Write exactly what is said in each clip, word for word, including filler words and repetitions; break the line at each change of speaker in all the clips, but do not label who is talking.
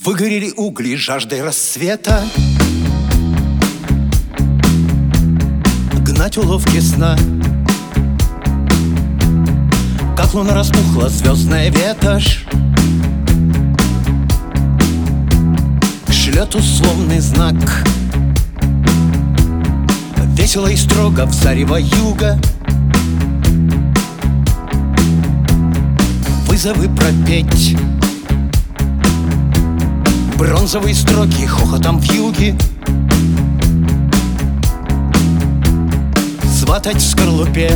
Выгорели угли жаждой рассвета, гнать уловки сна. Как луна распухла звездная ветошь, шлет условный знак. Весело и строго в зарево юга вызовы пропеть. Бронзовые строки хохотом в юге сватать в скорлупе.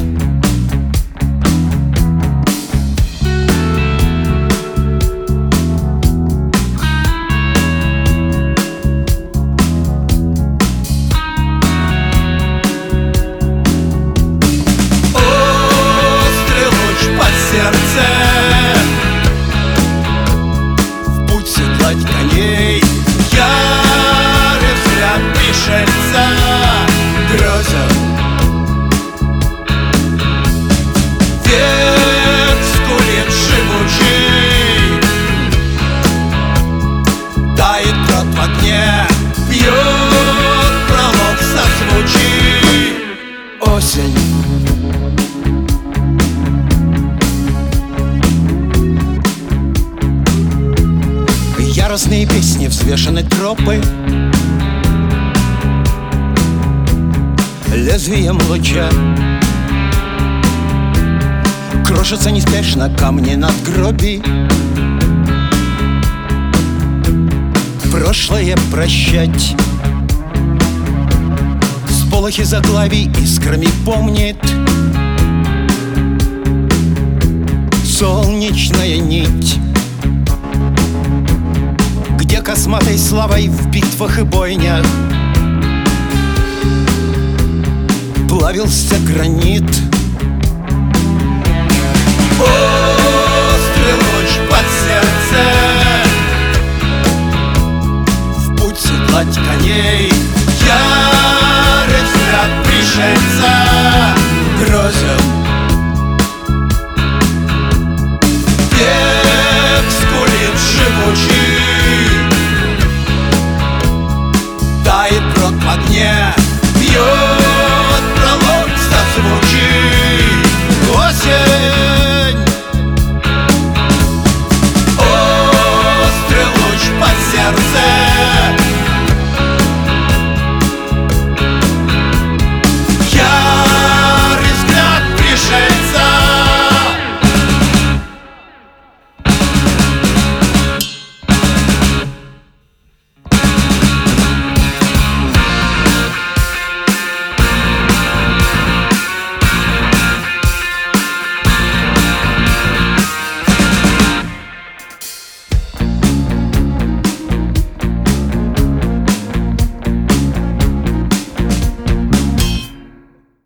Острый луч под сердце, в путь седлать коней. Ярый взгляд пришельца грозен, век скулит живучий, тает брод в огне, бьет пролог созвучий.
Осень. Яростные песни взвешены тропы лезвием луча. Крошатся неспешно камни надгробий, прошлое прощать. Сполохи заглавий искрами помнит солнечная нить, где косматой славой в битвах и бойнях плавился гранит.
Острый луч под сердце, в путь седлать коней. Ярый взгляд пришельца грозен, век скулит живучий, тает брод в огне, бьет